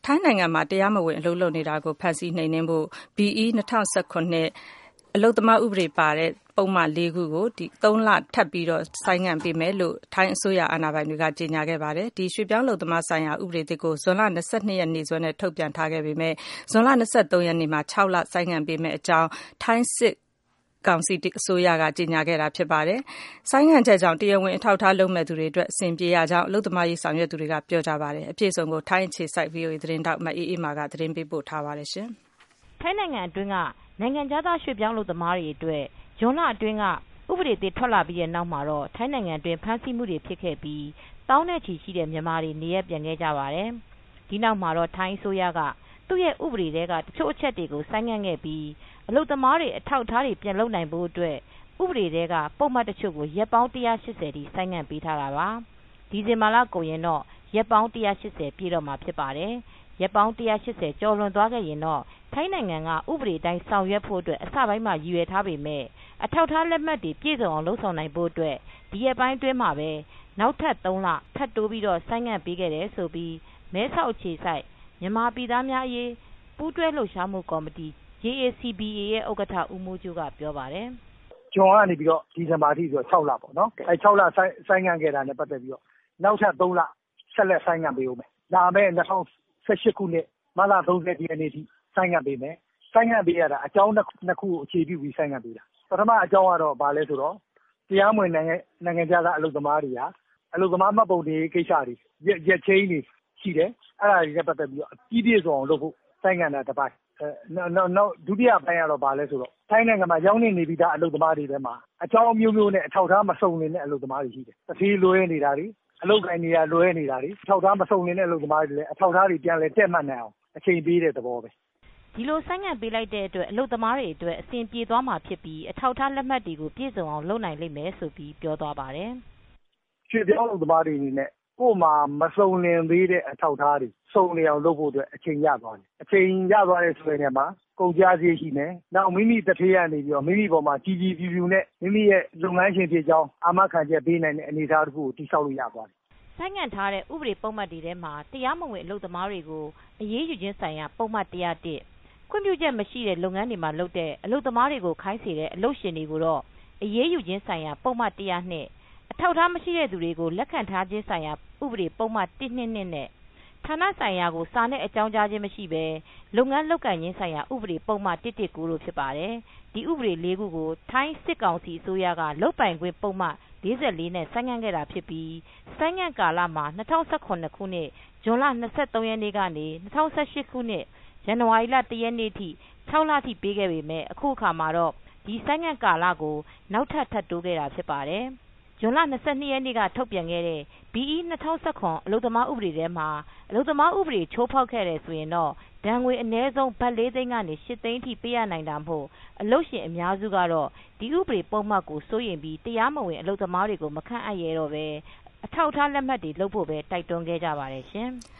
ထိုင်းနိုင်ငံမှာတရားမဝင်အလုပ်လုပ်နေတာကိုဖမ်းဆီးနှိမ်နင်းဖို့ BE 2019အလုပ်သမားဥပဒေပါတဲ့ပုဒ်မ ၄ ခုကို 3 လထပ်ပြီးဆိုင်းငံ့ပေးမယ်လို့ထိုင်းအစိုးရအာဏာပိုင်တွေကကြေညာခဲ့ပါတယ်။ ဒီရွှေ့ပြောင်းအလုပ်သမားဆိုင်ရာဥပဒေသစ်ကို ဇွန်လ 22 ရက်နေ့စွဲနဲ့ထုတ်ပြန်ထားခဲ့ပေမဲ့ ဇွန်လ 23 ရက်နေ့မှာ 6 လဆိုင်းငံ့ပေးမယ့်အကြောင်း ထိုင်းစစ်ကောင်စီအစိုးရကကြေညာခဲ့တာဖြစ်ပါတယ်။ ဆိုင်းငံ့ချက်ကြောင့် တရားဝင်အထောက်အထားလုပ်မဲ့သူတွေအတွက်အဆင်ပြေရကြောင်း အလုပ်သမားရေးဆောင်ရွက်သူတွေကပြောကြပါတယ်။ အပြည့်အစုံကို ထိုင်းအခြေစိုက် VOA သတင်းထောက်မအေးအေးမာကသတင်းပေးပို့ထားပါတယ်။ ထိုင်းနိုင်ငံအတွင်းက နိုင်ငံခြားသားရွှေ့ပြောင်းအလုပ်သမားတွေအတွက် ဇွန်လအတွင်းက ဥပဒေသစ်ထွက်လာပြီးတဲ့နောက်မှာတော့ ထိုင်းနိုင်ငံအတွင်းဖမ်းဆီးမှုတွေဖြစ်ခဲ့ပြီး သောင်းနဲ့ချီရှိတဲ့မြန်မာတွေနေရပ်ပြန်ခဲ့ကြပါတယ်။ ဒီနောက်မှာတော့ ထိုင်းအစိုးရက သူရဲ့ဥပဒေထဲက တချို့အချက်တွေကို ဆိုင်းငံ့ခဲ့ပြီး အလုပ်သမားတွေအထောက်အထားတွေပြန်လုပ်နိုင်ဖို့အတွက် ဥပဒေထဲက ပုဒ်မတချို့ကို ရက်ပေါင်း ၁၈၀ ထိဆိုင်းငံ့ပေးထားတာပါ။ ဒီဇင်ဘာလကုန်ရင်တော့ ရက်ပေါင်း ၁၈၀ ပြည့်တော့မှာဖြစ်ပါတယ်။ ရက်ပေါင်း ၁၈၀ ကျော်လွန်သွားခဲ့ရင်တော့ ထိုင်းနိုင်ငံက ဥပဒေအတိုင်းဆောင်ရွက်ဖို့အတွက် အစပိုင်းမှာရည်ရွယ်ထားပေမဲ့ အထောက်အထားလက်မှတ်တွေပြည့်စုံအောင်လုပ်ဆောင်နိုင်ဖို့အတွက် ဒီရက်ပိုင်းအတွင်းမှာပဲ နောက်ထပ် ၃ လ ထပ်တိုးပြီးဆိုင်းငံ့ပေးခဲ့တယ်လို့ မဲဆောက်အခြေစိုက် မြန်မာပြည်သားများအရေးပူးတွဲလှုပ်ရှားမှုကော်မတီ JACBA ရဲ့ဥက္ကဋ္ဌ ဦးမိုးကြိုးကပြောပါတယ်။ "ဇွန်ကနေပြီးတော့ဒီဇင်ဘာအထိဆိုတော့ 6 လပေါ့နော်။ 6 လဆိုင်းငံ့ခဲ့တာနဲ့ပတ်သက်ပြီးတော့နောက်ထပ် 3 လဆက်လက်ဆိုင်းငံ့ပေးဦးမယ်။ လာမယ့် ၂၀၁၈ ခုနှစ် မတ်လ ၃၁ ရက်နေ့အထိဆိုင်းငံ့ပေးမယ်။ ဆိုင်းငံ့ပေးရတာအကြောင်း ၂ ခုကိုအခြေပြုပြီးဆိုင်းငံ့ပေးတာ။ ပထမအကြောင်းကတော့ဘာလဲဆိုတော့ တရားမဝင်နိုင်ငံခြားသားအလုပ်သမားတွေဟာအလုပ်သမားမှတ်ပုံတင်ရေးကိစ္စတွေရက်ချိန်းတွေရှိတယ်။ အဲဒါတွေနဲ့ပတ်သက်ပြီးတော့ပြီးပြည့်စုံအောင်လုပ်ဖို့ဆိုင်းငံ့တာတပိုင်း။ နောက်ဒုတိယအပိုင်းကတော့ဘာလဲဆိုတော့ထိုင်းနိုင်ငံမှာရောက်နှင့်နေပြီးသားအလုပ်သမားတွေထဲမှာအကြောင်းအမျိုးမျိုးနဲ့အထောက်အထားမစုံလင်တဲ့အလုပ်သမားတွေရှိတယ်။ သူဌေးလွဲနေတာတွေအလုပ်ကိုင်နေရာလွဲနေတာတွေအထောက်အထားမစုံလင်တဲ့အလုပ်သမားတွေလည်းအထောက်အထားတွေပြန်လည်တည့်မတ်နိုင်အောင်အချိန်ပေးတဲ့သဘောပဲ။ " ဒီလိုဆိုင်းငံ့ပေးလိုက်တဲ့အတွက်အလုပ်သမားတွေအတွက်အဆင်ပြေသွားမှာဖြစ်ပြီး အထောက်အထားလက်မှတ်တွေကိုပြည့်စုံအောင်လုပ်နိုင်လိမ့်မယ်လို့ပြောသွားပါတယ်။ "ရွှေ့ပြောင်းအလုပ်သမားတွေအနေနဲ့ကိုယ့်မှာမစုံလင်သေးတဲ့အထောက်အထားတွေစုံလင်အောင်လုပ်ဖို့အတွက်အချိန်ရသွားတယ်။ အချိန်ရသွားတယ်ဆိုတဲ့နေရာမှာကုန်ကျစရိတ်ရှိမယ်။ နောက်မိမိသူဌေးကနေပြီးတော့မိမိပေါ်မှာကြည်ကြည်ဖြူဖြူနဲ့မိမိရဲ့လုပ်ငန်းရှင်ဖြစ်ကြောင်းအာမခံချက်ပေးနိုင်တဲ့အနေအထားတခုကိုတည်ဆောက်လို့ရသွားတယ်။" ဆိုင်းငံ့ထားတဲ့ဥပဒေပုဒ်မတွေထဲမှာတရားမဝင်အလုပ်သမားတွေကိုအရေးယူခြင်းဆိုင်ရာပုဒ်မ ၁၀၁ ခွင့်ပြုချက်မရှိတဲ့လုပ်ငန်းတွေမှာလုပ်တဲ့အလုပ်သမားတွေကိုခိုင်းစေတဲ့အလုပ်ရှင်တွေကိုတော့အရေးယူခြင်းဆိုင်ရာပုဒ်မ ၁၀၂ အထောက်အထားမရှိတဲ့သူတွေကိုလက်ခံထားခြင်းဆိုင်ရာဥပဒေပုဒ်မ ၁၂၂ နဲ့ ဌာနဆိုင်ရာကိုစာနဲ့အကြောင်းကြားခြင်းမရှိပဲလုပ်ငန်းလုပ်ကိုင်ခြင်းဆိုင်ရာဥပဒေပုဒ်မ ၁၁၉ တို့ဖြစ်ပါတယ်။ ဒီဥပဒေ ၄ ခုကို ထိုင်းစစ်ကောင်စီအစိုးရကလုပ်ပိုင်ခွင့်ပုဒ်မ ၄၄ နဲ့ ဆိုင်းငံ့ခဲ့တာဖြစ်ပြီး ဆိုင်းငံ့ကာလမှာ ၂၀၁၇ ခုနှစ် ဇွန်လ ၂၃ ရက်နေ့ကနေ ၂၀၁၈ ခုနှစ် ဇန်နဝါရီလ ၁ ရက်နေ့ထိ 6 လထိပေးခဲ့ပေမဲ့ အခုအခါမှာတော့ ဒီဆိုင်းငံ့ကာလကို နောက်ထပ် ထပ်တိုးခဲ့တာဖြစ်ပါတယ်။ ဇွန်လ ၂၂ ရက်နေ့ကထုတ်ပြန်ခဲ့တဲ့ BE 2019အလုပ်သမားဥပဒေထဲမှာ အလုပ်သမားဥပဒေချိုးဖောက်ခဲ့တယ်ဆိုရင်တော့ ဒဏ်ငွေအနည်းဆုံးဘတ် ၄ သိန်းကနေ ၈ သိန်းထိပေးရနိုင်တာမို့အလုပ်ရှင်အများစုကတော့ဒီဥပဒေပုဒ်မကိုစိုးရိမ်ပြီးတရားမဝင်အလုပ်သမားတွေကိုမခန့်အပ်ရဲတော့ပဲ အထောက်အထားလက်မှတ်တွေလုပ်ဖို့ပဲတိုက်တွန်းခဲ့ကြပါတယ်ရှင်။